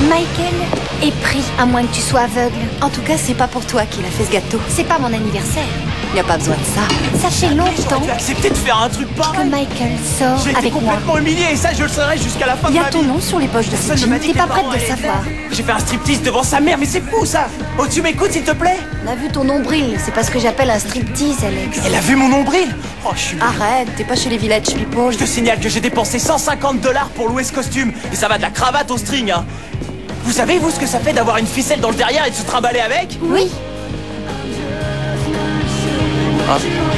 Michael est pris, à moins que tu sois aveugle. En tout cas, c'est pas pour toi qu'il a fait ce gâteau. C'est pas mon anniversaire. Il n'y a pas besoin de ça. Ça fait longtemps Tu as accepté de faire un truc que pareil. Michael sort J'ai été avec moi. complètement humilié et ça, je le saurai jusqu'à la fin Il de y ma a vie. ton nom sur les poches de ses Personne ne m'a jeans. dit T'es que pas mes prête parents de le allaient savoir. faire. J'ai fait un striptease devant sa mère, mais c'est fou ça. Oh, tu m'écoutes s'il te plaît? On a vu ton nombril, c'est pas ce que j'appelle un striptease, Alex. Elle a vu mon nombril? Oh, je suis... Arrête, t'es pas chez les Village People. Je te signale que j'ai dépensé 150 $ pour louer ce costume. Et ça va de la cravate au string, hein. Vous savez, vous, ce que ça fait d'avoir une ficelle dans le derrière et de se trimballer avec? Oui. Ah.